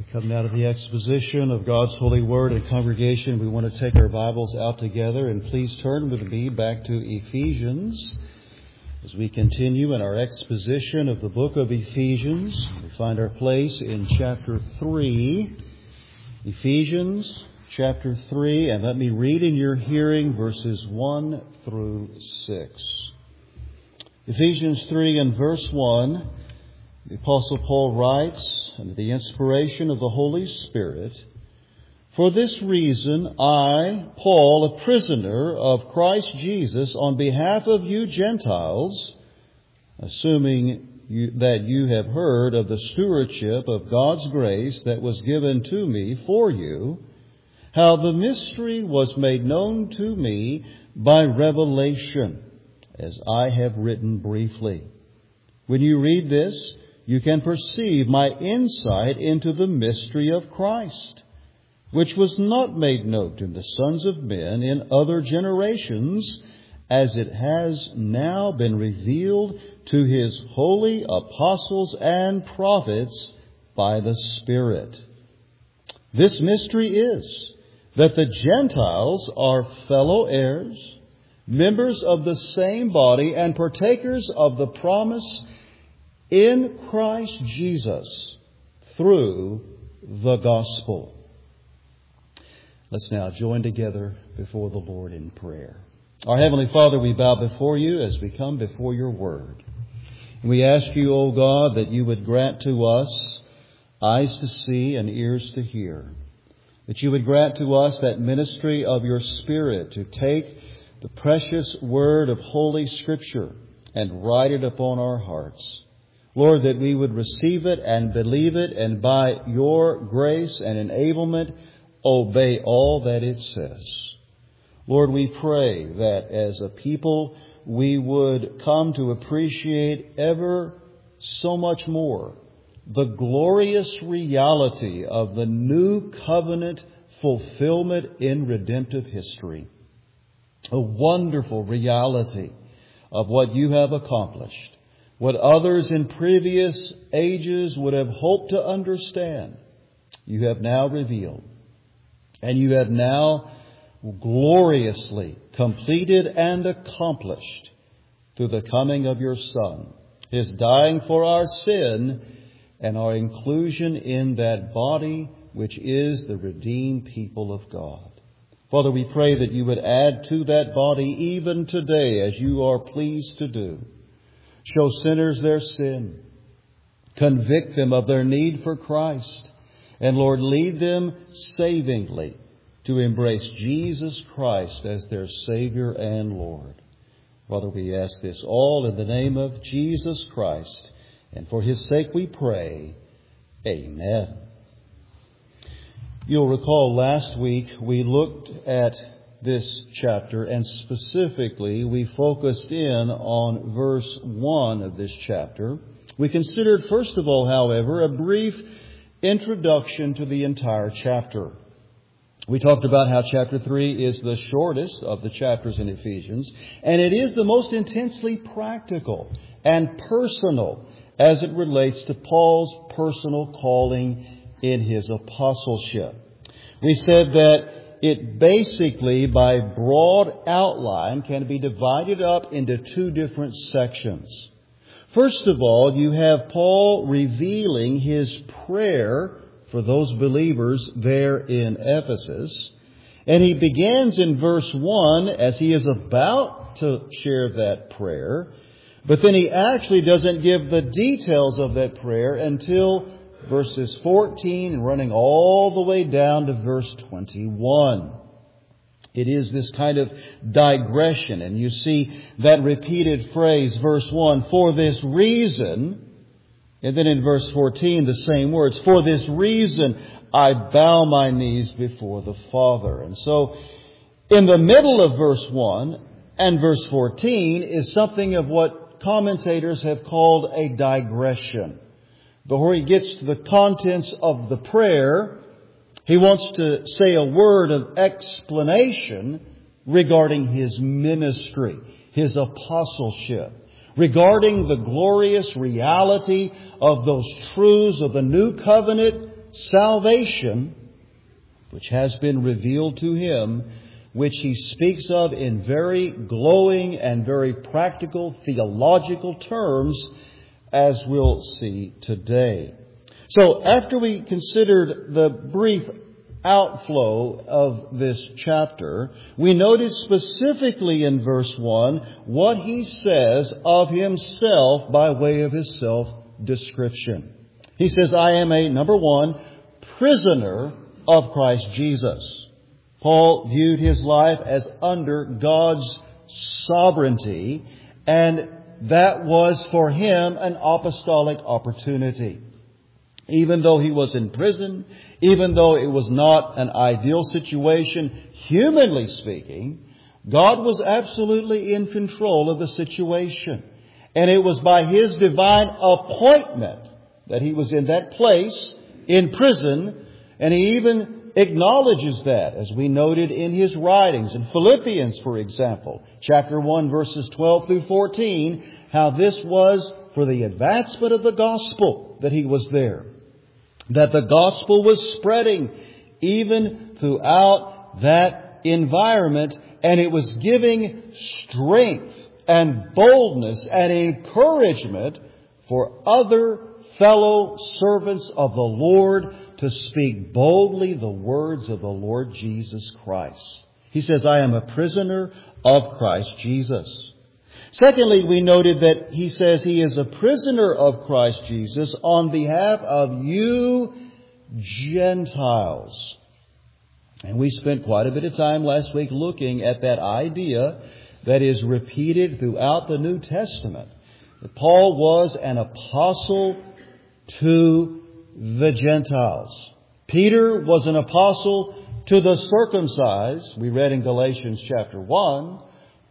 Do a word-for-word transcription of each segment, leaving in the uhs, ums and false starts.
Come now to the exposition of God's holy word and congregation. We want to take our Bibles out together, and please turn with me back to Ephesians as we continue in our exposition of the book of Ephesians. We find our place in chapter three, Ephesians chapter three, and let me read in your hearing verses one through six. Ephesians three and verse one. The Apostle Paul writes, under the inspiration of the Holy Spirit, "For this reason I, Paul, a prisoner of Christ Jesus, on behalf of you Gentiles, assuming you, that you have heard of the stewardship of God's grace that was given to me for you, how the mystery was made known to me by revelation, as I have written briefly. When you read this, you can perceive my insight into the mystery of Christ, which was not made known to the sons of men in other generations, as it has now been revealed to His holy apostles and prophets by the Spirit. This mystery is that the Gentiles are fellow heirs, members of the same body, and partakers of the promise in Christ Jesus through the gospel." Let's now join together before the Lord in prayer. Our Heavenly Father, we bow before you as we come before your word. We ask you, O God, that you would grant to us eyes to see and ears to hear. That you would grant to us that ministry of your Spirit to take the precious word of Holy Scripture and write it upon our hearts. Lord, that we would receive it and believe it, and by your grace and enablement, obey all that it says. Lord, we pray that as a people, we would come to appreciate ever so much more the glorious reality of the new covenant fulfillment in redemptive history. A wonderful reality of what you have accomplished. What others in previous ages would have hoped to understand, you have now revealed. And you have now gloriously completed and accomplished through the coming of your Son, His dying for our sin, and our inclusion in that body which is the redeemed people of God. Father, we pray that you would add to that body even today, as you are pleased to do. Show sinners their sin. Convict them of their need for Christ. And Lord, lead them savingly to embrace Jesus Christ as their Savior and Lord. Father, we ask this all in the name of Jesus Christ. And for His sake we pray. Amen. You'll recall last week we looked at this chapter, and specifically we focused in on verse one of this chapter. We considered, first of all, however, a brief introduction to the entire chapter. We talked about how chapter three is the shortest of the chapters in Ephesians, and it is the most intensely practical and personal as it relates to Paul's personal calling in his apostleship. We said that it basically, by broad outline, can be divided up into two different sections. First of all, you have Paul revealing his prayer for those believers there in Ephesus. And he begins in verse one as he is about to share that prayer. But then he actually doesn't give the details of that prayer until verses fourteen and running all the way down to verse twenty-one. It is this kind of digression. And you see that repeated phrase, verse one, "For this reason," and then in verse fourteen, the same words, "For this reason I bow my knees before the Father." And so in the middle of verse one and verse fourteen is something of what commentators have called a digression. Before he gets to the contents of the prayer, he wants to say a word of explanation regarding his ministry, his apostleship, regarding the glorious reality of those truths of the new covenant salvation, which has been revealed to him, which he speaks of in very glowing and very practical theological terms, as we'll see today. So after we considered the brief outflow of this chapter, we noted specifically in verse one what he says of himself by way of his self-description. He says, I am a, number one, prisoner of Christ Jesus. Paul viewed his life as under God's sovereignty, and that was for him an apostolic opportunity. Even though he was in prison, even though it was not an ideal situation, humanly speaking, God was absolutely in control of the situation. And it was by His divine appointment that he was in that place, in prison, and he even acknowledges that, as we noted in his writings. In Philippians, for example, chapter one, verses twelve through fourteen, how this was for the advancement of the gospel that he was there. That the gospel was spreading even throughout that environment, and it was giving strength and boldness and encouragement for other fellow servants of the Lord to speak boldly the words of the Lord Jesus Christ. He says, I am a prisoner of Christ Jesus. Secondly, we noted that he says he is a prisoner of Christ Jesus on behalf of you Gentiles. And we spent quite a bit of time last week looking at that idea that is repeated throughout the New Testament. That Paul was an apostle to the Gentiles. Peter was an apostle to the circumcised. We read in Galatians chapter one.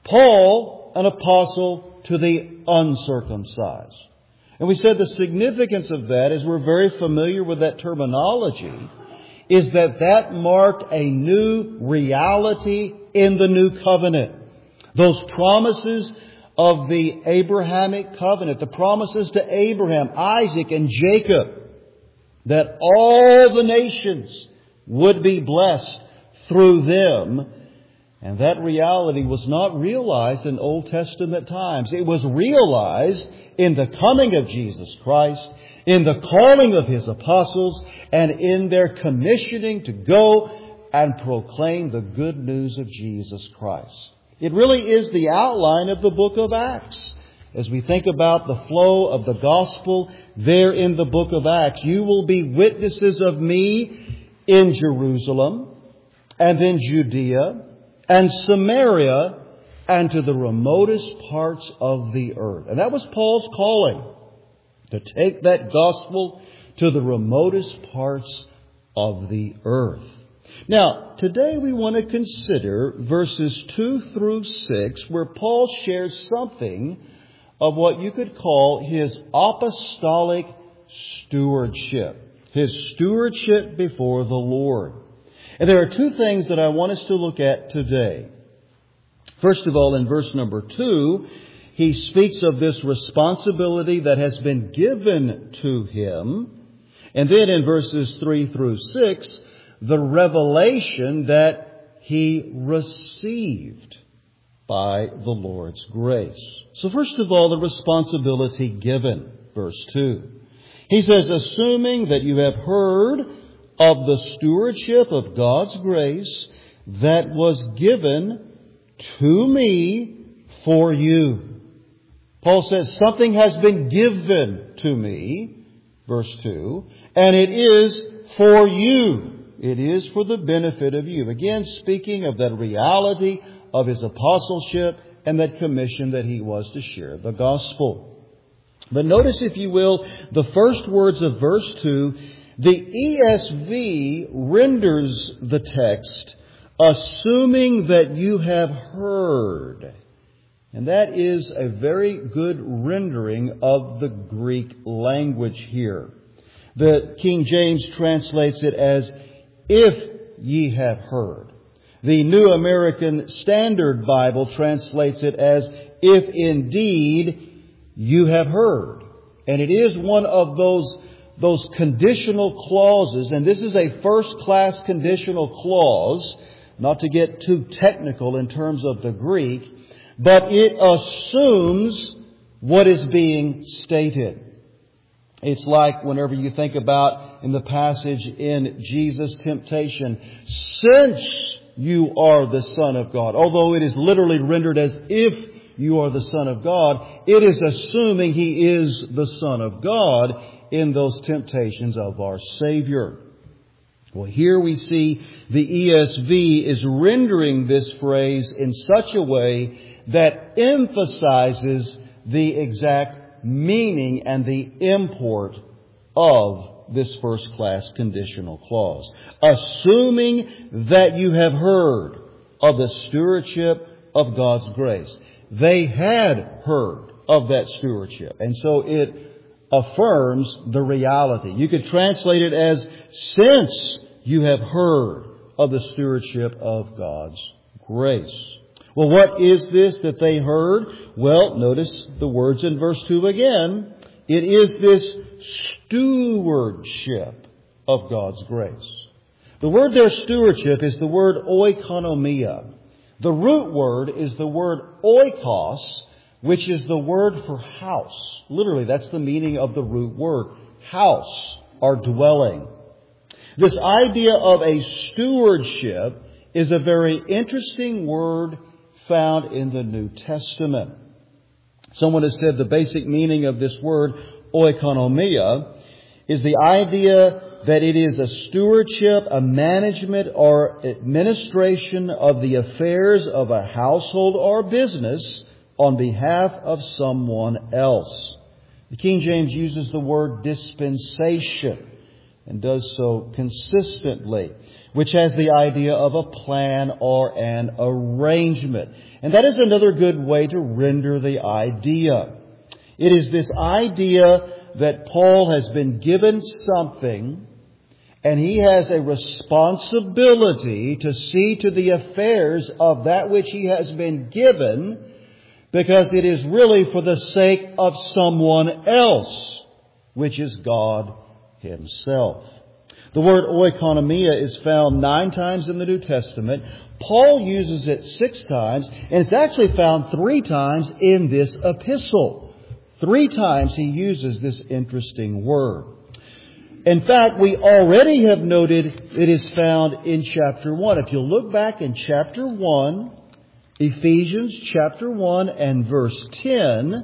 Paul, an apostle to the uncircumcised. And we said the significance of that, as we're very familiar with that terminology, is that that marked a new reality in the new covenant. Those promises of the Abrahamic covenant, the promises to Abraham, Isaac, and Jacob, that all the nations would be blessed through them. And that reality was not realized in Old Testament times. It was realized in the coming of Jesus Christ, in the calling of His apostles, and in their commissioning to go and proclaim the good news of Jesus Christ. It really is the outline of the book of Acts. As we think about the flow of the gospel there in the book of Acts, you will be witnesses of me in Jerusalem, and in Judea, and Samaria, and to the remotest parts of the earth. And that was Paul's calling, to take that gospel to the remotest parts of the earth. Now, today we want to consider verses two through six, where Paul shares something of what you could call his apostolic stewardship. His stewardship before the Lord. And there are two things that I want us to look at today. First of all, in verse number two, he speaks of this responsibility that has been given to him. And then in verses three through six, the revelation that he received by the Lord's grace. So first of all, the responsibility given, verse two. He says, assuming that you have heard of the stewardship of God's grace that was given to me for you. Paul says, something has been given to me, verse two, and it is for you. It is for the benefit of you. Again, speaking of that reality of his apostleship and that commission that he was to share the gospel. But notice, if you will, the first words of verse two. The E S V renders the text, assuming that you have heard. And that is a very good rendering of the Greek language here. The King James translates it as, if ye have heard. The New American Standard Bible translates it as, if indeed you have heard. And it is one of those those conditional clauses, and this is a first-class conditional clause, not to get too technical in terms of the Greek, but it assumes what is being stated. It's like whenever you think about in the passage in Jesus' temptation, since you are the Son of God, although it is literally rendered as if you are the Son of God, it is assuming He is the Son of God in those temptations of our Savior. Well, here we see the E S V is rendering this phrase in such a way that emphasizes the exact meaning and the import of this first-class conditional clause. Assuming that you have heard of the stewardship of God's grace. They had heard of that stewardship, and so it affirms the reality. You could translate it as, since you have heard of the stewardship of God's grace. Well, what is this that they heard? Well, notice the words in verse two again. It is this stewardship of God's grace. The word there, stewardship, is the word oikonomia. The root word is the word oikos, which is the word for house. Literally, that's the meaning of the root word. House, or dwelling. This idea of a stewardship is a very interesting word found in the New Testament. Someone has said the basic meaning of this word, oikonomia, is the idea that it is a stewardship, a management or administration of the affairs of a household or business on behalf of someone else. The King James uses the word dispensation and does so consistently, which has the idea of a plan or an arrangement. And that is another good way to render the idea. It is this idea that Paul has been given something, and he has a responsibility to see to the affairs of that which he has been given, because it is really for the sake of someone else, which is God Himself. The word oikonomia is found nine times in the New Testament. Paul uses it six times, and it's actually found three times in this epistle. Three times he uses this interesting word. In fact, we already have noted it is found in chapter one. If you look back in chapter one, Ephesians chapter one and verse ten,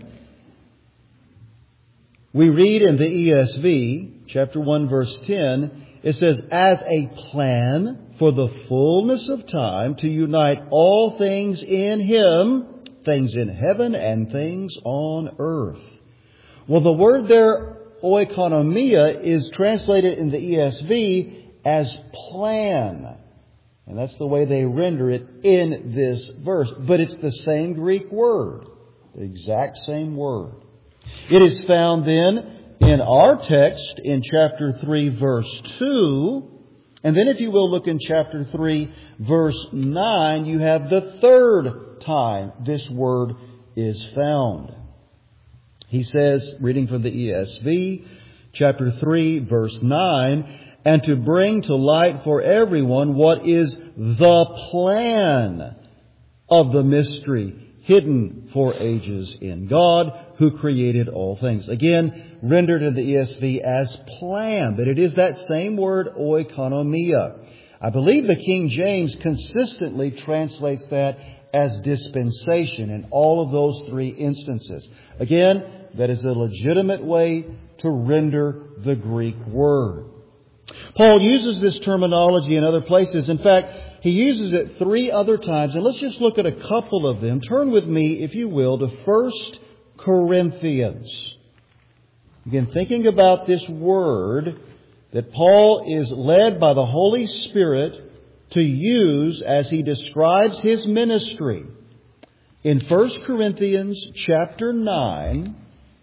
we read in the E S V, chapter one verse ten, it says, as a plan for the fullness of time to unite all things in Him, things in heaven and things on earth. Well, the word there, oikonomia, is translated in the E S V as plan. And that's the way they render it in this verse. But it's the same Greek word. The exact same word. It is found then in our text in chapter three, verse two. And then if you will look in chapter three, verse nine, you have the third time this word is found. He says, reading from the E S V, chapter three, verse nine, and to bring to light for everyone what is the plan of the mystery hidden for ages in God, who created all things. Again, rendered in the E S V as plan, but it is that same word, oikonomia. I believe the King James consistently translates that as dispensation in all of those three instances. Again, that is a legitimate way to render the Greek word. Paul uses this terminology in other places. In fact, he uses it three other times. And let's just look at a couple of them. Turn with me, if you will, to First Corinthians. Again, thinking about this word that Paul is led by the Holy Spirit to use as he describes his ministry. In First Corinthians chapter nine,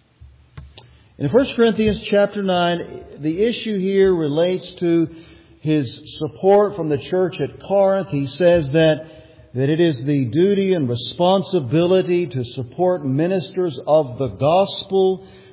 in First Corinthians chapter nine, the issue here relates to his support from the church at Corinth. He says that, that it is the duty and responsibility to support ministers of the gospel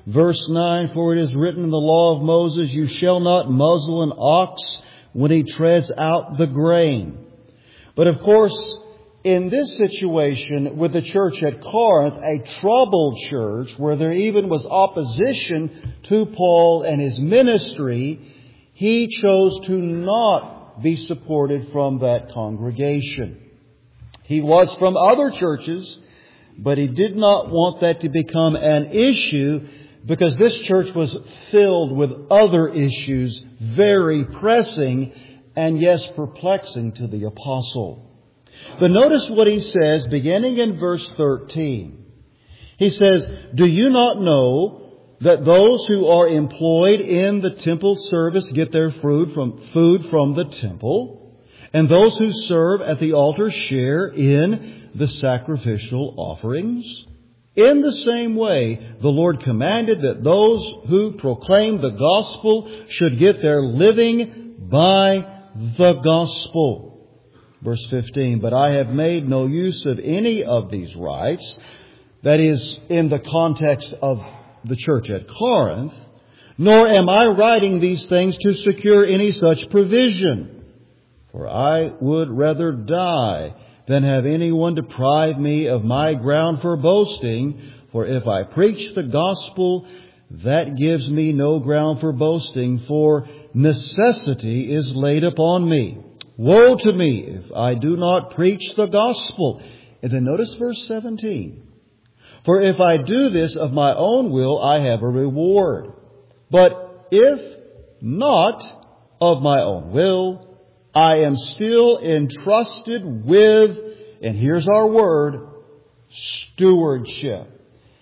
Verse nine, for it is written in the law of Moses, you shall not muzzle an ox when he treads out the grain. But of course, in this situation with the church at Corinth, a troubled church where there even was opposition to Paul and his ministry, he chose to not be supported from that congregation. He was from other churches, but he did not want that to become an issue because this church was filled with other issues, very pressing and, yes, perplexing to the apostle. But notice what he says beginning in verse thirteen. He says, do you not know that those who are employed in the temple service get their food from, food from the temple, and those who serve at the altar share in the sacrificial offerings? In the same way, the Lord commanded that those who proclaim the gospel should get their living by the gospel. Verse fifteen, but I have made no use of any of these rights. That is, in the context of the church at Corinth. Nor am I writing these things to secure any such provision. For I would rather die than have anyone deprive me of my ground for boasting. For if I preach the gospel, that gives me no ground for boasting, for necessity is laid upon me. Woe to me if I do not preach the gospel. And then notice verse seventeen. For if I do this of my own will, I have a reward. But if not of my own will, I am still entrusted with, and here's our word, stewardship.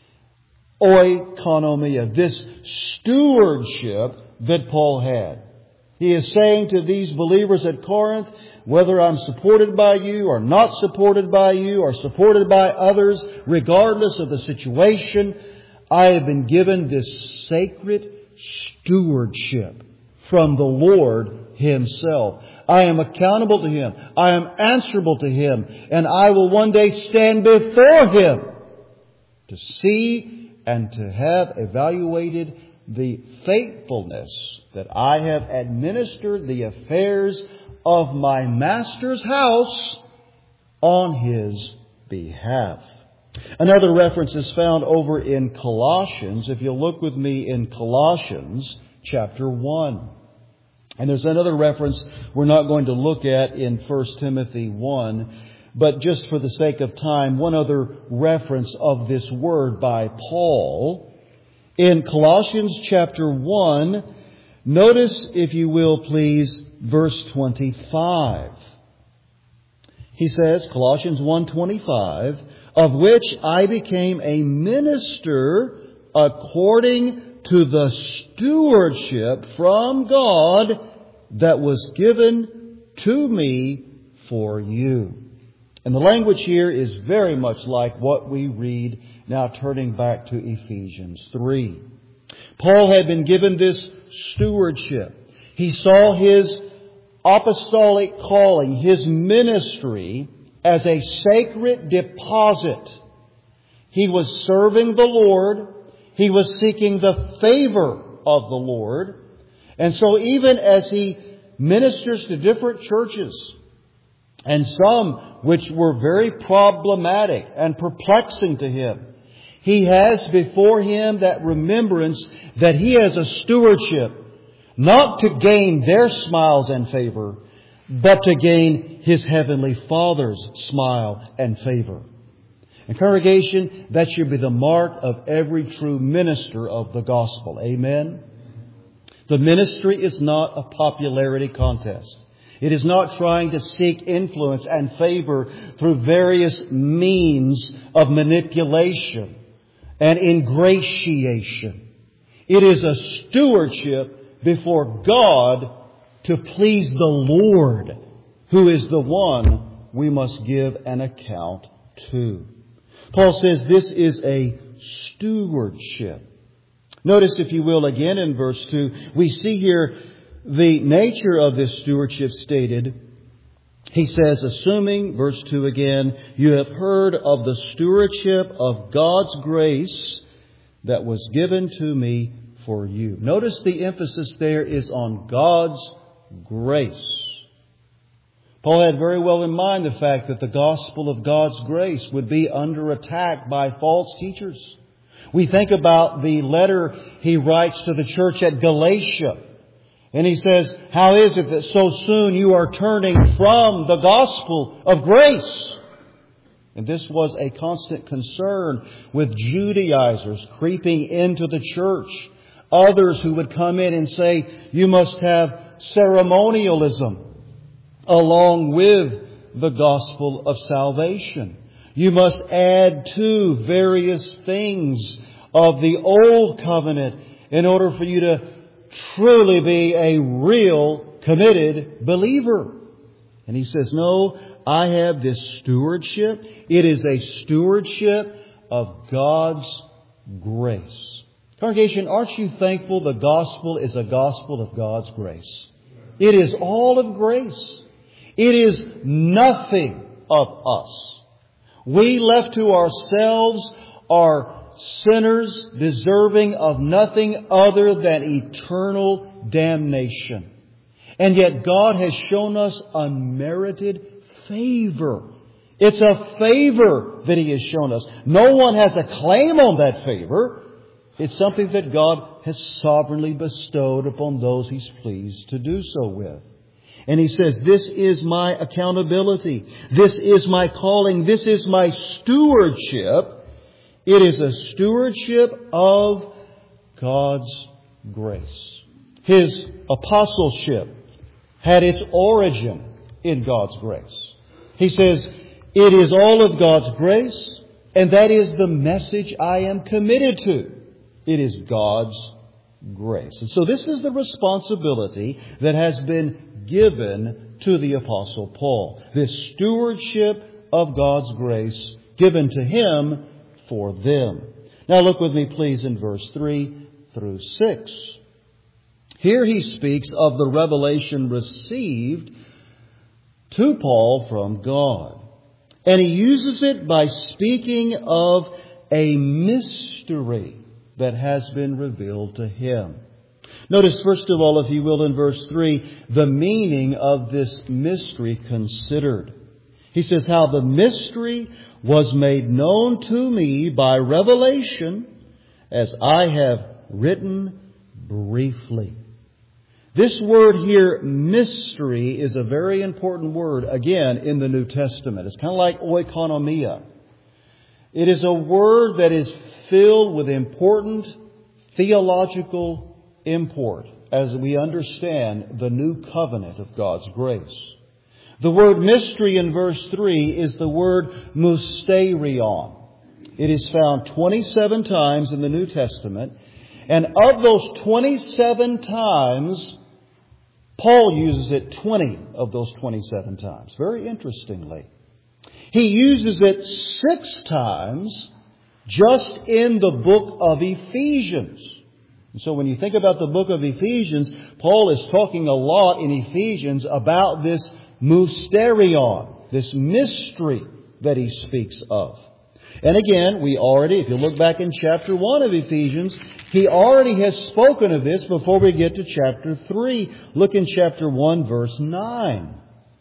Oikonomia, this stewardship that Paul had. He is saying to these believers at Corinth, whether I'm supported by you or not supported by you or supported by others, regardless of the situation, I have been given this sacred stewardship from the Lord Himself. I am accountable to Him. I am answerable to Him. And I will one day stand before Him to see and to have evaluated the faithfulness that I have administered the affairs of my Master's house on His behalf. Another reference is found over in Colossians. If you'll look with me in Colossians chapter one. And there's another reference we're not going to look at in First Timothy one. But just for the sake of time, one other reference of this word by Paul. In Colossians chapter one, notice, if you will please, verse twenty-five. He says, Colossians one twenty-five, of which I became a minister according to the stewardship from God that was given to me for you. And the language here is very much like what we read now turning back to Ephesians three. Paul had been given this stewardship. He saw his apostolic calling, his ministry, as a sacred deposit. He was serving the Lord. He was seeking the favor of the Lord. And so even as he ministers to different churches, and some which were very problematic and perplexing to him, he has before him that remembrance that he has a stewardship, not to gain their smiles and favor, but to gain His Heavenly Father's smile and favor. And congregation, that should be the mark of every true minister of the gospel. Amen? The ministry is not a popularity contest. It is not trying to seek influence and favor through various means of manipulation and ingratiation. It is a stewardship before God to please the Lord, who is the one we must give an account to. Paul says this is a stewardship. Notice, if you will, again in verse two, we see here the nature of this stewardship stated. He says, assuming, verse two again, you have heard of the stewardship of God's grace that was given to me for you. Notice the emphasis there is on God's grace. Paul had very well in mind the fact that the gospel of God's grace would be under attack by false teachers. We think about the letter he writes to the church at Galatia. And he says, how is it that so soon you are turning from the gospel of grace? And this was a constant concern with Judaizers creeping into the church. Others who would come in and say, you must have ceremonialism along with the gospel of salvation. You must add to various things of the old covenant in order for you to truly be a real committed believer. And he says, no, I have this stewardship. It is a stewardship of God's grace. Congregation, aren't you thankful the gospel is a gospel of God's grace? It is all of grace. It is nothing of us. We left to ourselves are sinners deserving of nothing other than eternal damnation. And yet God has shown us unmerited favor. It's a favor that He has shown us. No one has a claim on that favor. It's something that God has sovereignly bestowed upon those He's pleased to do so with. And He says, this is my accountability. This is my calling. This is my stewardship. It is a stewardship of God's grace. His apostleship had its origin in God's grace. He says, it is all of God's grace, and that is the message I am committed to. It is God's grace. And so this is the responsibility that has been given to the Apostle Paul. This stewardship of God's grace given to him for them. Now look with me please in verse three through six. Here he speaks of the revelation received to Paul from God. And he uses it by speaking of a mystery that has been revealed to him. Notice, first of all, if you will, in verse three, the meaning of this mystery considered. He says, how the mystery was made known to me by revelation, as I have written briefly. This word here, mystery, is a very important word, again, in the New Testament. It's kind of like oikonomia. It is a word that is filled with important theological import as we understand the new covenant of God's grace. The word mystery in verse three is the word mysterion. It is found twenty-seven times in the New Testament. And of those twenty-seven times, Paul uses it twenty of those twenty-seven times. Very interestingly. He uses it six times just in the book of Ephesians. And so when you think about the book of Ephesians, Paul is talking a lot in Ephesians about this mysterion, this mystery that he speaks of. And again, we already, if you look back in chapter one of Ephesians, he already has spoken of this before we get to chapter three. Look in chapter one, verse nine.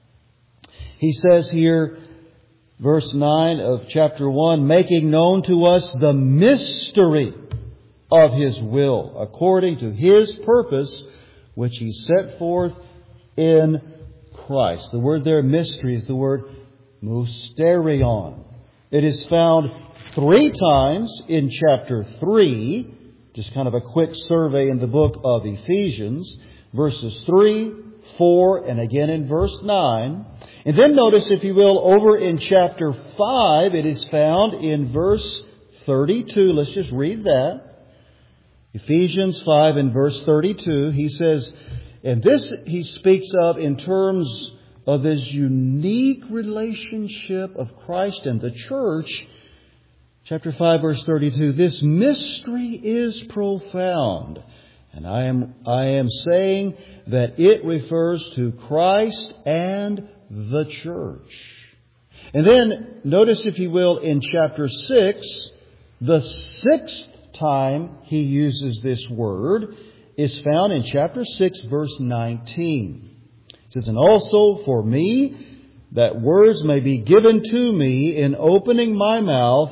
He says here, verse nine of chapter one, making known to us the mystery of His will, according to His purpose, which He set forth in Christ. The word there, mystery, is the word mysterion. It is found three times in chapter three, just kind of a quick survey in the book of Ephesians, verses three, four, and again in verse nine. And then notice, if you will, over in chapter five, it is found in verse thirty-two. Let's just read that. Ephesians five and verse thirty-two, he says, and this he speaks of in terms of this unique relationship of Christ and the church. Chapter five, verse thirty-two, this mystery is profound. And I am, I am saying that it refers to Christ and the church. And then notice, if you will, in chapter six, the sixth time he uses this word is found in chapter six, verse nineteen. It says, "And also for me, that words may be given to me in opening my mouth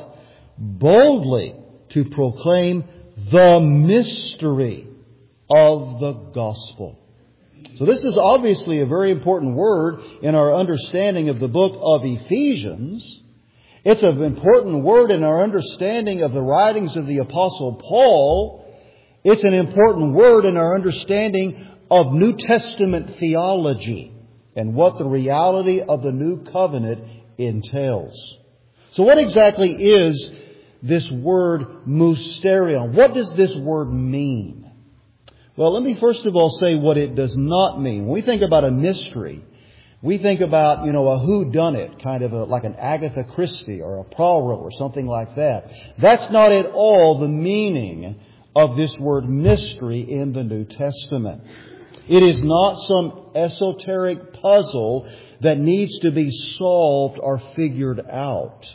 boldly to proclaim the mystery of the gospel." So this is obviously a very important word in our understanding of the book of Ephesians. It's an important word in our understanding of the writings of the Apostle Paul. It's an important word in our understanding of New Testament theology and what the reality of the New Covenant entails. So what exactly is this word mysterion? What does this word mean? Well, let me first of all say what it does not mean. When we think about a mystery, we think about, you know, a whodunit, kind of a, like an Agatha Christie or a Poirot or something like that. That's not at all the meaning of this word mystery in the New Testament. It is not some esoteric puzzle that needs to be solved or figured out.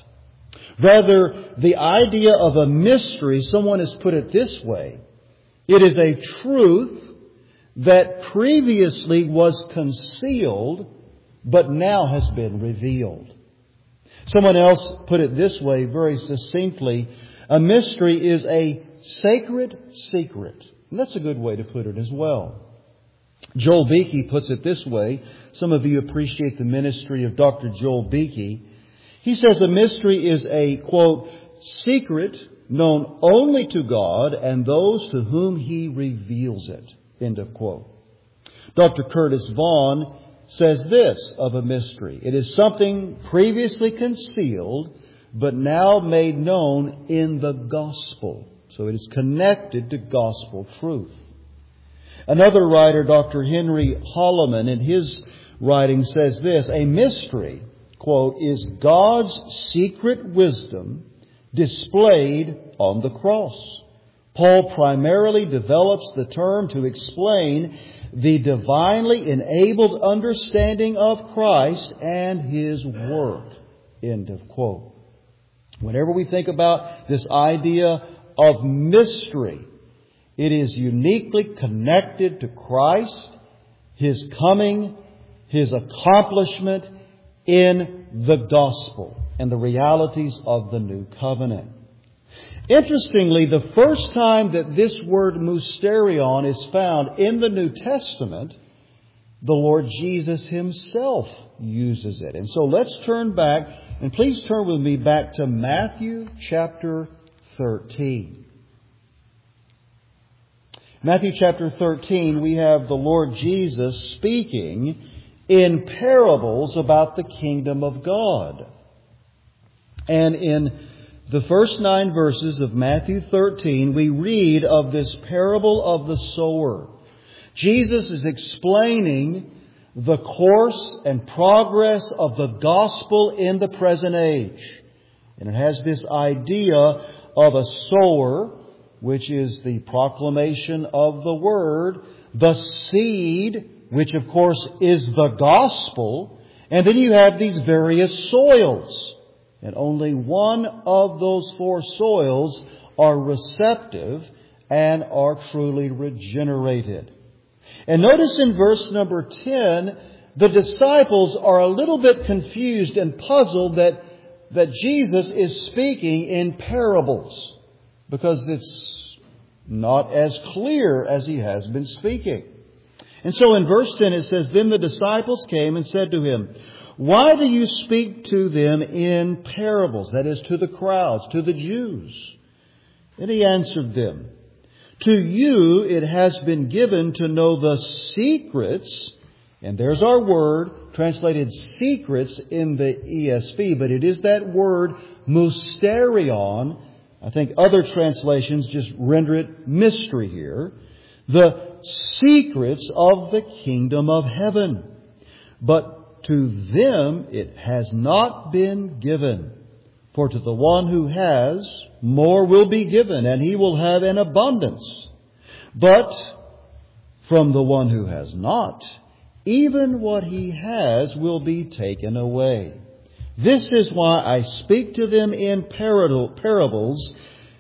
Rather, the idea of a mystery, someone has put it this way: it is a truth that previously was concealed, but now has been revealed. Someone else put it this way very succinctly: a mystery is a sacred secret. And that's a good way to put it as well. Joel Beeke puts it this way. Some of you appreciate the ministry of Doctor Joel Beeke. He says a mystery is a, quote, secret known only to God and those to whom He reveals it, end of quote. Doctor Curtis Vaughan says this of a mystery: it is something previously concealed but now made known in the gospel. So it is connected to gospel truth. Another writer, Doctor Henry Holloman, in his writing says this: a mystery, quote, is God's secret wisdom displayed on the cross. Paul primarily develops the term to explain the divinely enabled understanding of Christ and His work, end of quote. Whenever we think about this idea of mystery, it is uniquely connected to Christ, His coming, His accomplishment in the gospel and the realities of the new covenant. Interestingly, the first time that this word mysterion is found in the New Testament, the Lord Jesus Himself uses it. And so let's turn back, and please turn with me back to Matthew chapter thirteen. Matthew chapter thirteen, we have the Lord Jesus speaking in parables about the kingdom of God. And in the first nine verses of Matthew thirteen, we read of this parable of the sower. Jesus is explaining the course and progress of the gospel in the present age. And it has this idea of a sower, which is the proclamation of the word, the seed, which of course is the gospel, and then you have these various soils. And only one of those four soils are receptive and are truly regenerated. And notice in verse number ten, the disciples are a little bit confused and puzzled that, that Jesus is speaking in parables, because it's not as clear as He has been speaking. And so in verse ten it says, "Then the disciples came and said to Him, 'Why do you speak to them in parables?'" That is, to the crowds, to the Jews. And He answered them, "To you it has been given to know the secrets," and there's our word, translated secrets in the E S V, but it is that word mysterion. I think other translations just render it mystery here. The secrets of the kingdom of heaven. But to them it has not been given. For to the one who has, more will be given, and he will have an abundance. But from the one who has not, even what he has will be taken away. This is why I speak to them in parables,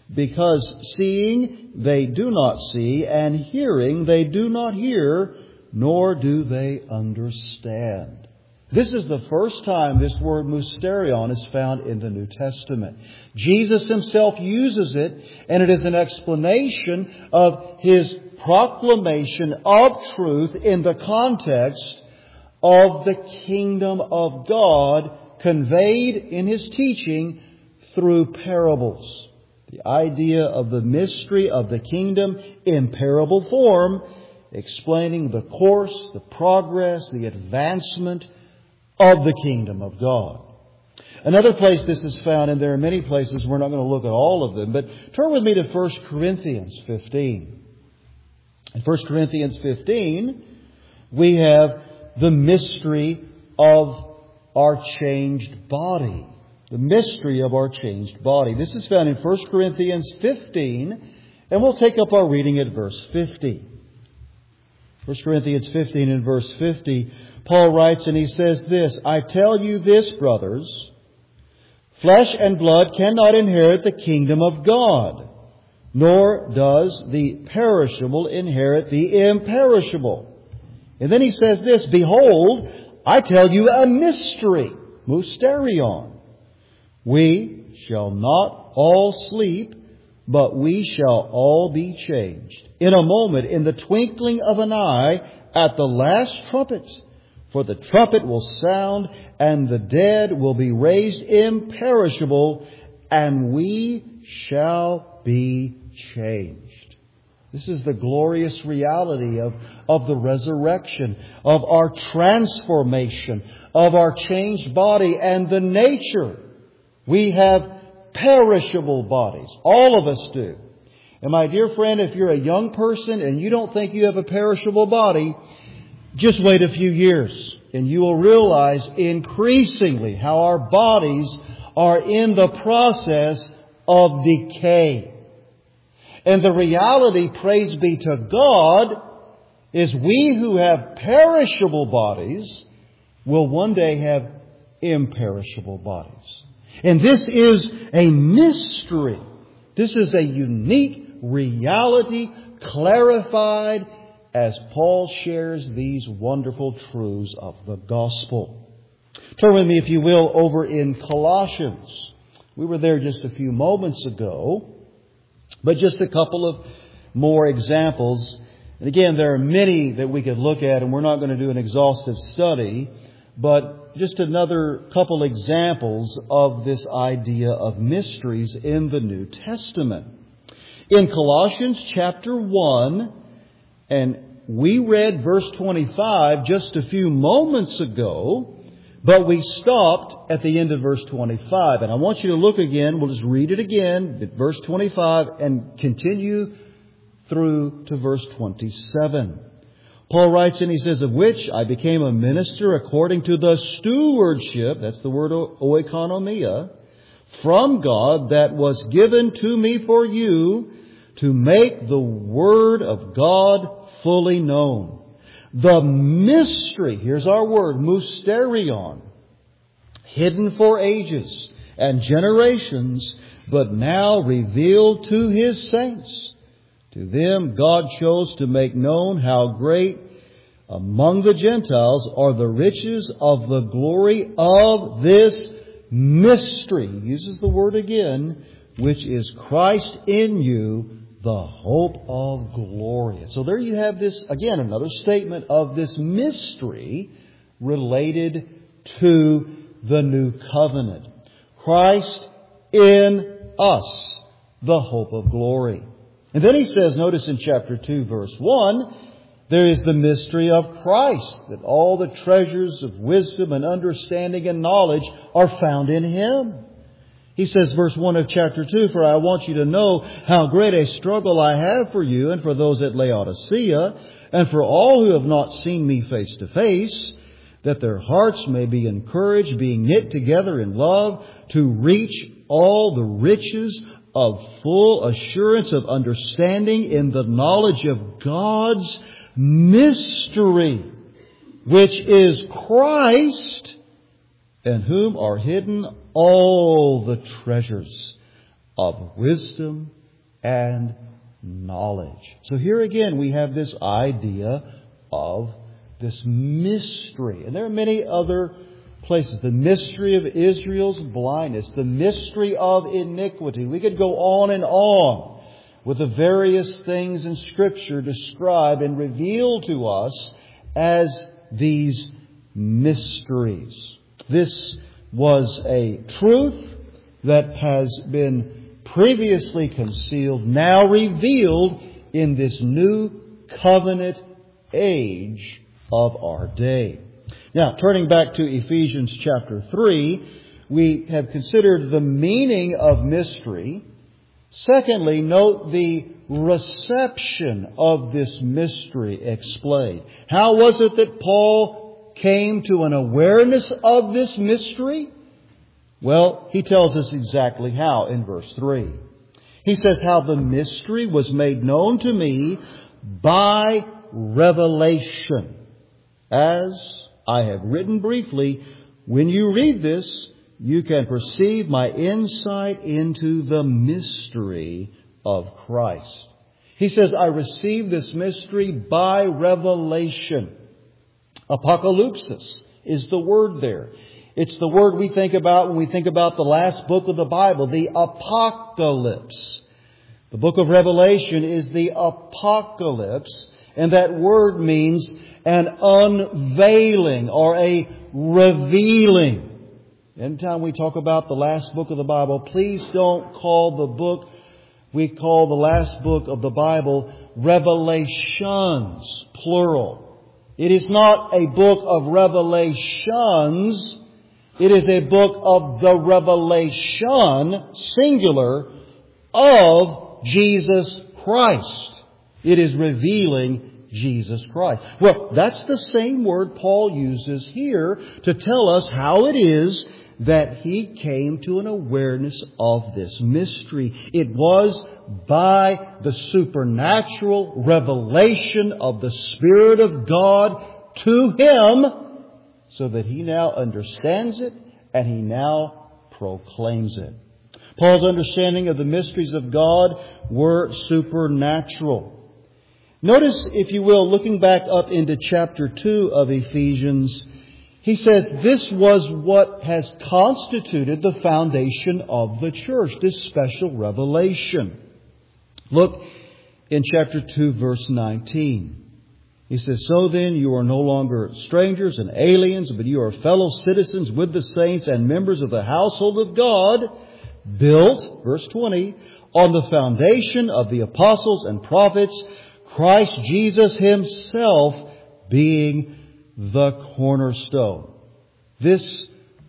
because seeing they do not see, and hearing they do not hear, nor do they understand. This is the first time this word mysterion is found in the New Testament. Jesus Himself uses it, and it is an explanation of His proclamation of truth in the context of the kingdom of God conveyed in His teaching through parables. The idea of the mystery of the kingdom in parable form, explaining the course, the progress, the advancement of the kingdom of God. Another place this is found, and there are many places, we're not going to look at all of them, but turn with me to First Corinthians fifteen. In First Corinthians fifteen, we have the mystery of our changed body. The mystery of our changed body. This is found in First Corinthians fifteen, and we'll take up our reading at verse fifty. First Corinthians fifteen and verse fifty, Paul writes and he says this, I tell you this, brothers, flesh and blood cannot inherit the kingdom of God, nor does the perishable inherit the imperishable. And then he says this, behold, I tell you a mystery, mysterion. We shall not all sleep, but we shall all be changed. In a moment, in the twinkling of an eye, at the last trumpet. For the trumpet will sound, and the dead will be raised imperishable, and we shall be changed. This is the glorious reality of, of the resurrection, of our transformation, of our changed body and the nature. We have perishable bodies. All of us do. And my dear friend, if you're a young person and you don't think you have a perishable body, just wait a few years and you will realize increasingly how our bodies are in the process of decay. And the reality, praise be to God, is we who have perishable bodies will one day have imperishable bodies. And this is a mystery. This is a unique reality clarified as Paul shares these wonderful truths of the gospel. Turn with me, if you will, over in Colossians. We were there just a few moments ago, but just a couple of more examples. And again, there are many that we could look at, and we're not going to do an exhaustive study, but just another couple examples of this idea of mysteries in the New Testament. In Colossians chapter one, and we read verse twenty-five just a few moments ago, but we stopped at the end of verse twenty-five. And I want you to look again. We'll just read it again at verse twenty-five and continue through to verse twenty-seven. Paul writes and he says, of which I became a minister according to the stewardship, that's the word oikonomia, from God that was given to me for you to make the word of God fully known. The mystery, here's our word, mysterion, hidden for ages and generations, but now revealed to His saints. To them God chose to make known how great among the Gentiles are the riches of the glory of this mystery. He uses the word again, which is Christ in you, the hope of glory. So there you have this, again, another statement of this mystery related to the new covenant. Christ in us, the hope of glory. And then he says, notice in chapter two, verse one, there is the mystery of Christ, that all the treasures of wisdom and understanding and knowledge are found in Him. He says, verse one of chapter two, for I want you to know how great a struggle I have for you and for those at Laodicea, and for all who have not seen me face to face, that their hearts may be encouraged, being knit together in love, to reach all the riches of full assurance of understanding in the knowledge of God's mystery, which is Christ, in whom are hidden all the treasures of wisdom and knowledge. So here again we have this idea of this mystery. And there are many other places. The mystery of Israel's blindness, the mystery of iniquity. We could go on and on with the various things in Scripture described and revealed to us as these mysteries. This was a truth that has been previously concealed, now revealed in this new covenant age of our day. Now, turning back to Ephesians chapter three, we have considered the meaning of mystery. Secondly, note the reception of this mystery explained. How was it that Paul came to an awareness of this mystery? Well, he tells us exactly how in verse three. He says, how the mystery was made known to me by revelation. As I have written briefly, when you read this, you can perceive my insight into the mystery of Christ. He says, I received this mystery by revelation. Apocalypsis is the word there. It's the word we think about when we think about the last book of the Bible, the apocalypse. The book of Revelation is the apocalypse, and that word means an unveiling or a revealing. Anytime we talk about the last book of the Bible, please don't call the book we call the last book of the Bible Revelations, plural. It is not a book of revelations. It is a book of the revelation, singular, of Jesus Christ. It is revealing Jesus Christ. Well, that's the same word Paul uses here to tell us how it is that he came to an awareness of this mystery. It was by the supernatural revelation of the Spirit of God to him, so that he now understands it and he now proclaims it. Paul's understanding of the mysteries of God were supernatural. Notice, if you will, looking back up into chapter two of Ephesians, he says this was what has constituted the foundation of the church, this special revelation. Look in chapter two, verse nineteen. He says, so then you are no longer strangers and aliens, but you are fellow citizens with the saints and members of the household of God, built, verse twenty, on the foundation of the apostles and prophets, Christ Jesus Himself being the cornerstone. This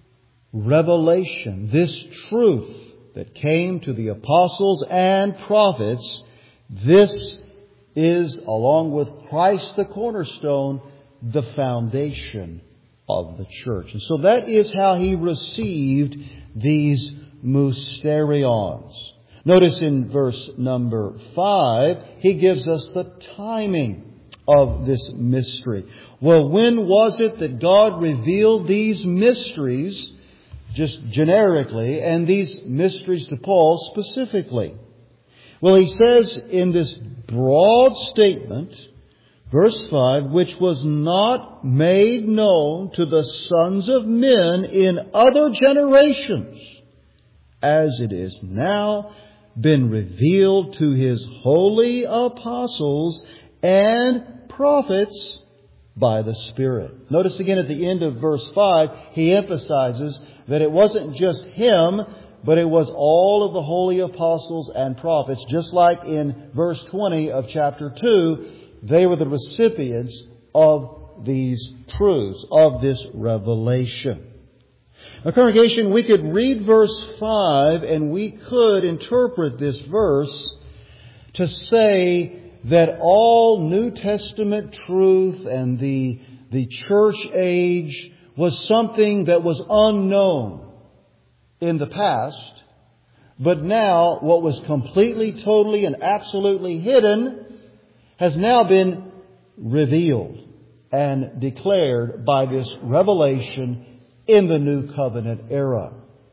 revelation, this truth that came to the apostles and prophets, this is, along with Christ the cornerstone, the foundation of the church. And so that is how he received these mysterions. Notice in verse number five, he gives us the timing of this mystery. Well, when was it that God revealed these mysteries, just generically, and these mysteries to Paul specifically? Well, he says in this broad statement, verse five, which was not made known to the sons of men in other generations, as it is now been revealed to His holy apostles and prophets by the Spirit. Notice again at the end of verse five, he emphasizes that it wasn't just him, but it was all of the holy apostles and prophets. Just like in verse twenty of chapter two, they were the recipients of these truths, of this revelation. Now, congregation, we could read verse five and we could interpret this verse to say that all New Testament truth and the, the church age was something that was unknown in the past, but now what was completely, totally, and absolutely hidden has now been revealed and declared by this revelation in the New Covenant era.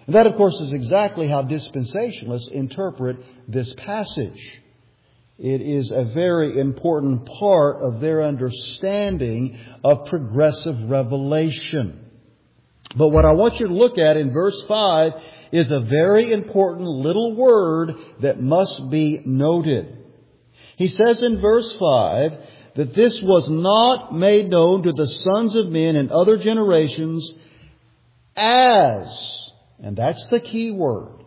And that, of course, is exactly how dispensationalists interpret this passage. It is a very important part of their understanding of progressive revelation. But what I want you to look at in verse five is a very important little word that must be noted. He says in verse five that this was not made known to the sons of men in other generations as, and that's the key word,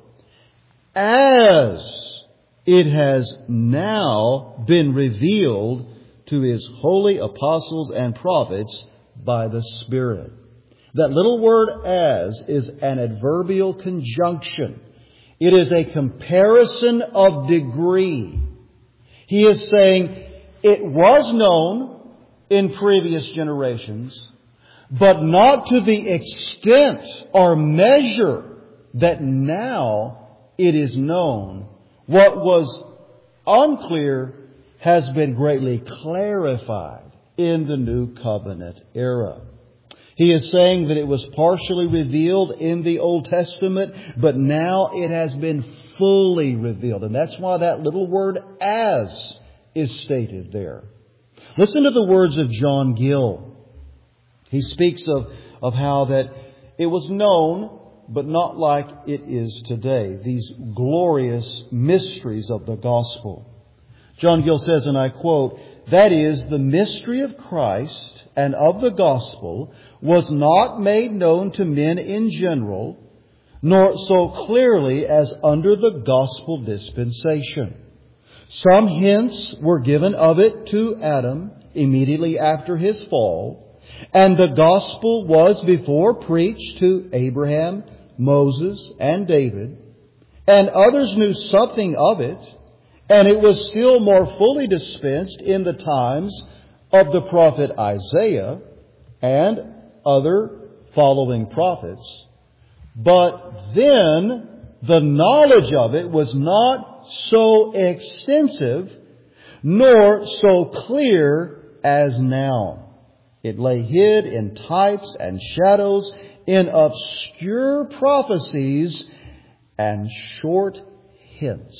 as it has now been revealed to His holy apostles and prophets by the Spirit. That little word as is an adverbial conjunction. It is a comparison of degree. He is saying it was known in previous generations, but not to the extent or measure that now it is known. What was unclear has been greatly clarified in the New Covenant era. He is saying that it was partially revealed in the Old Testament, but now it has been fully revealed. And that's why that little word as is stated there. Listen to the words of John Gill. He speaks of, of how that it was known, but not like it is today. These glorious mysteries of the gospel. John Gill says, and I quote, "That is, the mystery of Christ and of the gospel was not made known to men in general, nor so clearly as under the gospel dispensation. Some hints were given of it to Adam immediately after his fall, and the gospel was before preached to Abraham, Moses, and David, and others knew something of it, and it was still more fully dispensed in the times of the prophet Isaiah and other following prophets. But then the knowledge of it was not so extensive nor so clear as now. It lay hid in types and shadows, in obscure prophecies and short hints."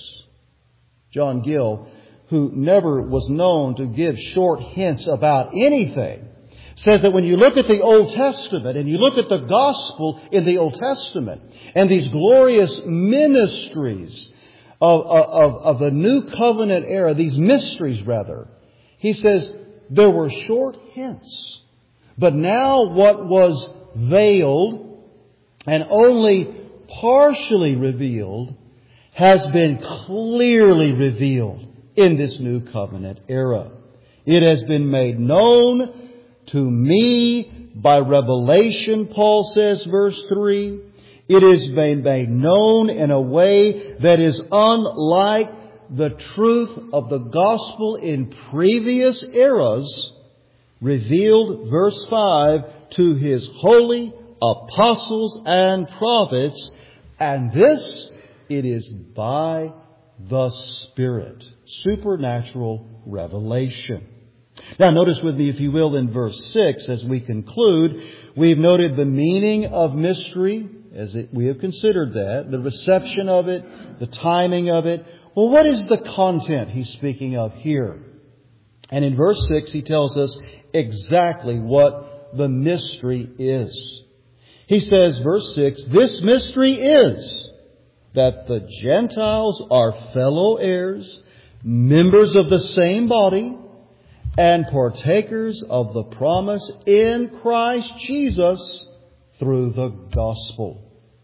John Gill, who never was known to give short hints about anything, says that when you look at the Old Testament and you look at the gospel in the Old Testament and these glorious ministries of, of, of the New Covenant era, these mysteries rather, he says there were short hints. But now what was veiled and only partially revealed has been clearly revealed in this New Covenant era. It has been made known to me by revelation, Paul says, verse three. It has been made known in a way that is unlike the truth of the gospel in previous eras, revealed, verse five, to His holy apostles and prophets. And this, it is by the Spirit. Supernatural revelation. Now notice with me, if you will, in verse six, as we conclude, we've noted the meaning of mystery, as it, we have considered that, the reception of it, the timing of it. Well, what is the content he's speaking of here? And in verse six, he tells us exactly what the mystery is. He says, verse six, "This mystery is that the Gentiles are fellow heirs, members of the same body, and partakers of the promise in Christ Jesus through the gospel."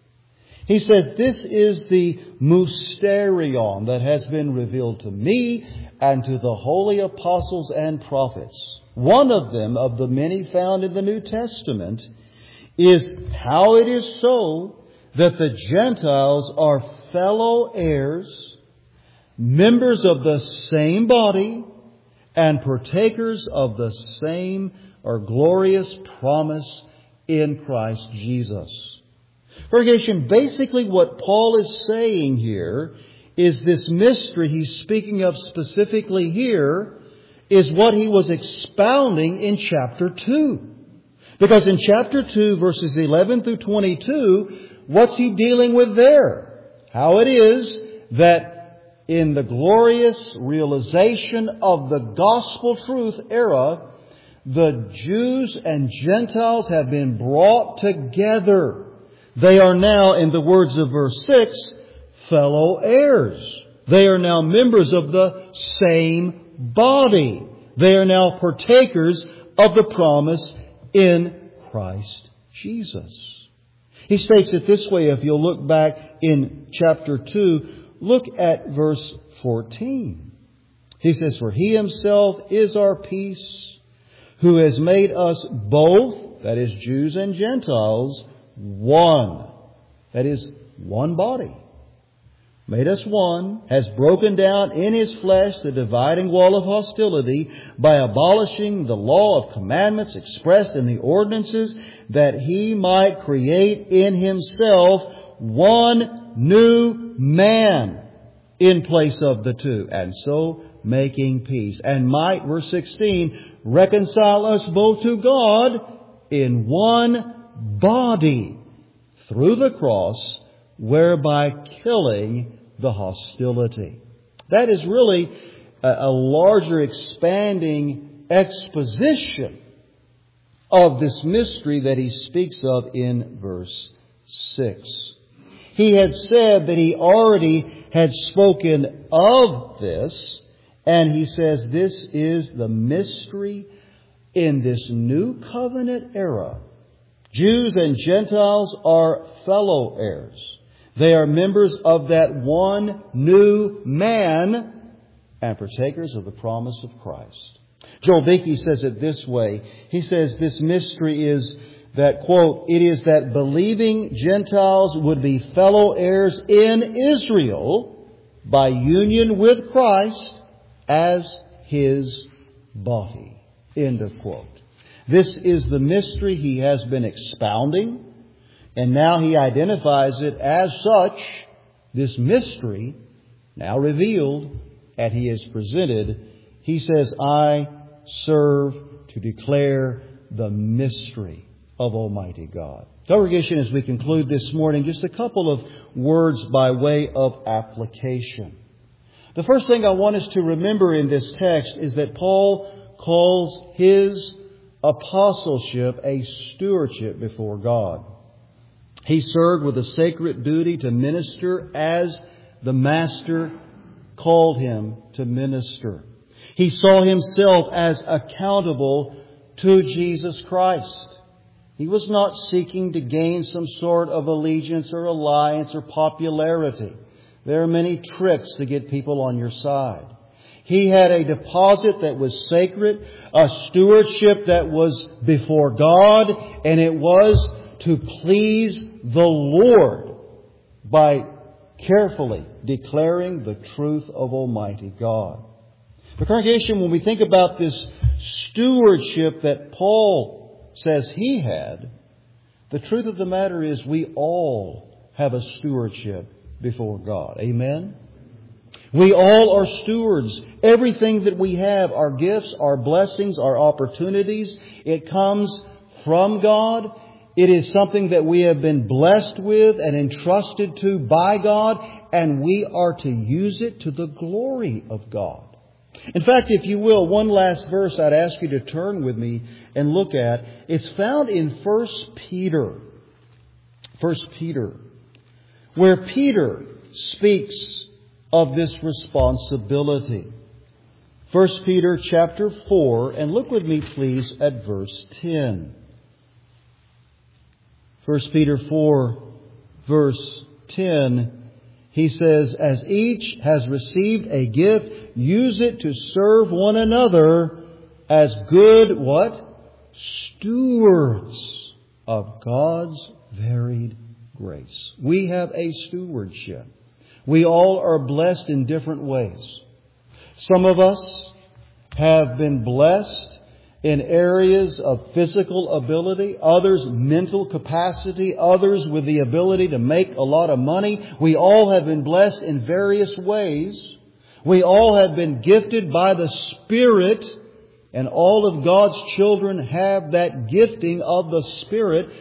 He says this is the mysterion that has been revealed to me and to the holy apostles and prophets. One of them, of the many found in the New Testament, is how it is so that the Gentiles are fellow heirs, members of the same body, and partakers of the same or glorious promise in Christ Jesus. Congregation, basically what Paul is saying here is this mystery he's speaking of specifically here is what he was expounding in chapter two. Because in chapter two, verses eleven through twenty-two, what's he dealing with there? How it is that in the glorious realization of the gospel truth era, the Jews and Gentiles have been brought together. They are now, in the words of verse six, fellow heirs. They are now members of the same body. They are now partakers of the promise in Christ Jesus. He states it this way, if you'll look back in chapter two, look at verse fourteen. He says, "For He Himself is our peace, who has made us both," that is Jews and Gentiles, "one." That is one body. Made us one, has broken down in His flesh the dividing wall of hostility by abolishing the law of commandments expressed in the ordinances, that He might create in Himself one new man in place of the two, and so making peace, and might, verse sixteen, reconcile us both to God in one body through the cross, whereby killing the hostility. That is really a, a larger expanding exposition of this mystery that he speaks of in verse six. He had said that he already had spoken of this, and he says this is the mystery in this new covenant era. Jews and Gentiles are fellow heirs. They are members of that one new man and partakers of the promise of Christ. Joel Beeke says it this way. He says this mystery is that, quote, "It is that believing Gentiles would be fellow heirs in Israel by union with Christ as His body." End of quote. This is the mystery he has been expounding, and now he identifies it as such, this mystery, now revealed, and he is presented. He says, "I serve to declare the mystery of Almighty God." Congregation, as we conclude this morning, just a couple of words by way of application. The first thing I want us to remember in this text is that Paul calls his apostleship a stewardship before God. He served with a sacred duty to minister as the Master called him to minister. He saw himself as accountable to Jesus Christ. He was not seeking to gain some sort of allegiance or alliance or popularity. There are many tricks to get people on your side. He had a deposit that was sacred, a stewardship that was before God, and it was to please the Lord by carefully declaring the truth of Almighty God. The congregation, when we think about this stewardship that Paul says he had, the truth of the matter is we all have a stewardship before God. Amen? We all are stewards. Everything that we have, our gifts, our blessings, our opportunities, it comes from God. It is something that we have been blessed with and entrusted to by God, and we are to use it to the glory of God. In fact, if you will, one last verse I'd ask you to turn with me and look at. It's found in First Peter. First Peter, where Peter speaks of this responsibility. First Peter chapter four, and look with me please at verse ten. First Peter four, verse ten, he says, "As each has received a gift, use it to serve one another as good," what? "Stewards of God's varied grace." We have a stewardship. We all are blessed in different ways. Some of us have been blessed in areas of physical ability, others mental capacity, others with the ability to make a lot of money. We all have been blessed in various ways. We all have been gifted by the Spirit, and all of God's children have that gifting of the Spirit.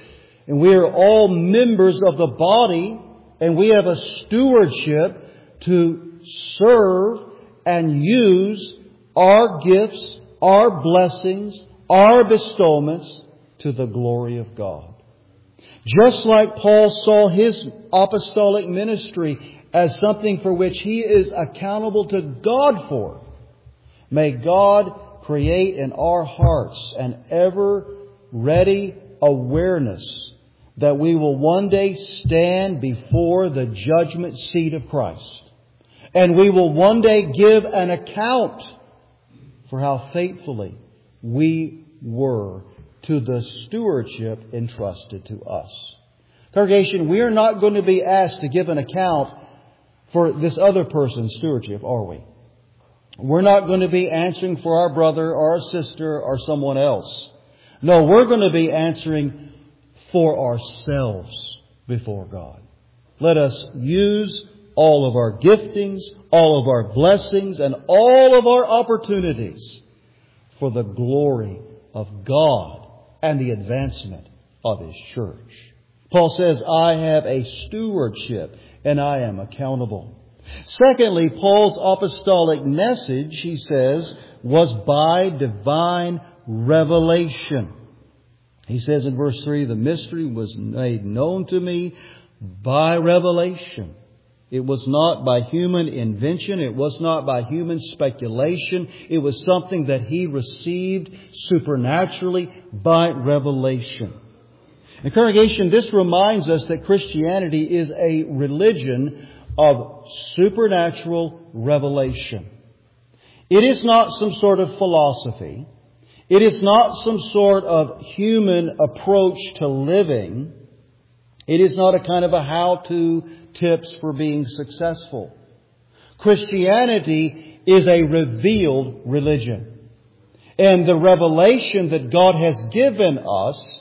And we are all members of the body, and we have a stewardship to serve and use our gifts, our blessings, our bestowments to the glory of God. Just like Paul saw his apostolic ministry as something for which he is accountable to God for, may God create in our hearts an ever-ready awareness that we will one day stand before the judgment seat of Christ. And we will one day give an account for how faithfully we were to the stewardship entrusted to us. Congregation, we are not going to be asked to give an account for this other person's stewardship, are we? We're not going to be answering for our brother or our sister or someone else. No, we're going to be answering for ourselves before God. Let us use all of our giftings, all of our blessings, and all of our opportunities for the glory of God and the advancement of His church. Paul says, I have a stewardship and I am accountable. Secondly, Paul's apostolic message, he says, was by divine revelation. He says in verse three, the mystery was made known to me by revelation. It was not by human invention. It was not by human speculation. It was something that he received supernaturally by revelation. And congregation, this reminds us that Christianity is a religion of supernatural revelation. It is not some sort of philosophy. It is not some sort of human approach to living. It is not a kind of a how-to tips for being successful. Christianity is a revealed religion. And the revelation that God has given us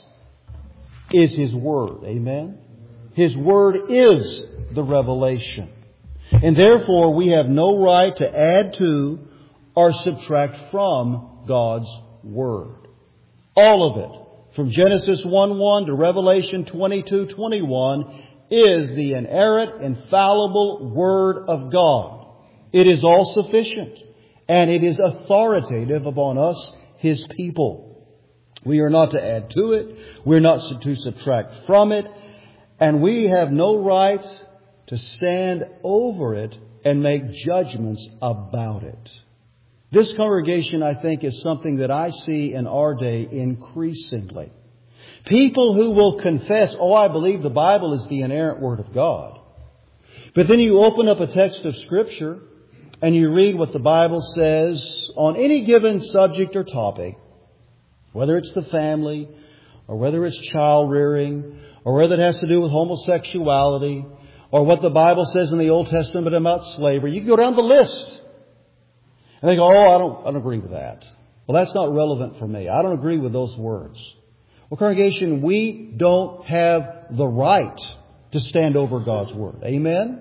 is His Word. Amen? His Word is the revelation. And therefore we have no right to add to or subtract from God's Word. All of it, from Genesis one one to Revelation twenty-two twenty-one, is the inerrant, infallible Word of God. It is all sufficient, and it is authoritative upon us, His people. We are not to add to it. We're not to subtract from it. And we have no right to stand over it and make judgments about it. This congregation, I think, is something that I see in our day increasingly. People who will confess, oh, I believe the Bible is the inerrant Word of God. But then you open up a text of Scripture and you read what the Bible says on any given subject or topic, whether it's the family or whether it's child rearing or whether it has to do with homosexuality or what the Bible says in the Old Testament about slavery. You can go down the list. And they go, oh, I don't, I don't agree with that. Well, that's not relevant for me. I don't agree with those words. Well, congregation, we don't have the right to stand over God's Word. Amen?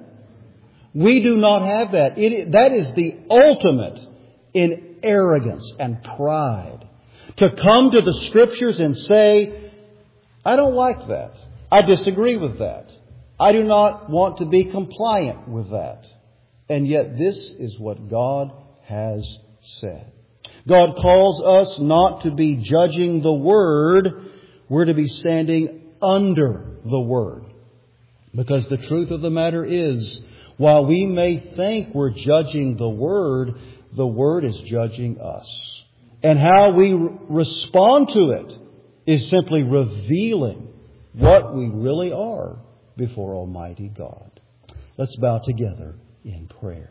We do not have that. It, that is the ultimate in arrogance and pride. To come to the Scriptures and say, I don't like that. I disagree with that. I do not want to be compliant with that. And yet this is what God has said. God calls us not to be judging the Word. We're to be standing under the Word. Because the truth of the matter is, while we may think we're judging the Word, the Word is judging us. And how we respond to it is simply revealing what we really are before Almighty God. Let's bow together in prayer.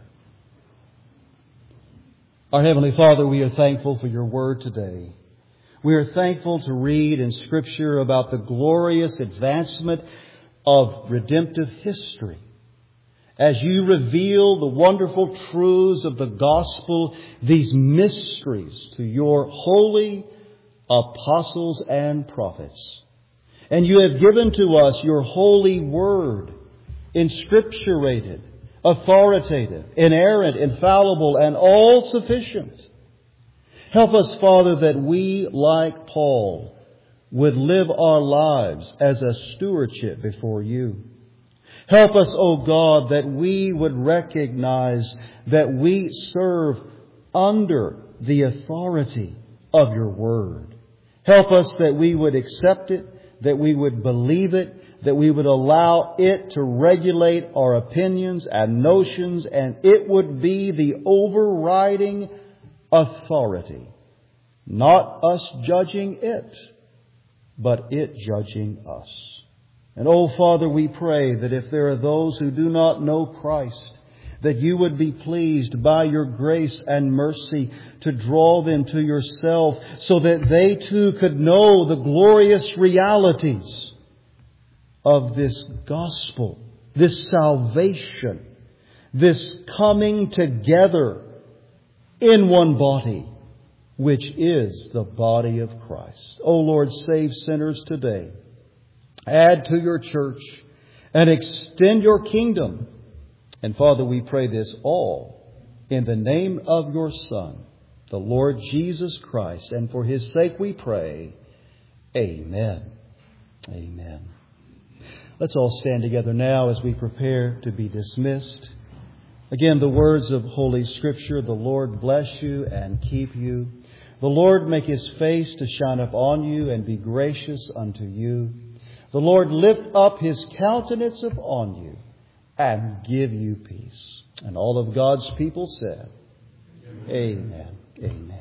Our Heavenly Father, we are thankful for Your Word today. We are thankful to read in Scripture about the glorious advancement of redemptive history. As You reveal the wonderful truths of the gospel, these mysteries to Your holy apostles and prophets. And You have given to us Your holy Word, inscripturated, authoritative, inerrant, infallible, and all sufficient. Help us, Father, that we, like Paul, would live our lives as a stewardship before you. Help us, O God, that we would recognize that we serve under the authority of your word. Help us that we would accept it, that we would believe it, that we would allow it to regulate our opinions and notions, and it would be the overriding authority. Not us judging it, but it judging us. And oh, Father, we pray that if there are those who do not know Christ, that you would be pleased by your grace and mercy to draw them to yourself so that they too could know the glorious realities of this gospel, this salvation, this coming together in one body, which is the body of Christ. O Lord, save sinners today. Add to your church and extend your kingdom. And Father, we pray this all in the name of your Son, the Lord Jesus Christ. And for His sake we pray. Amen. Amen. Let's all stand together now as we prepare to be dismissed. Again, the words of Holy Scripture, the Lord bless you and keep you. The Lord make His face to shine upon you and be gracious unto you. The Lord lift up His countenance upon you and give you peace. And all of God's people said, Amen. Amen. Amen.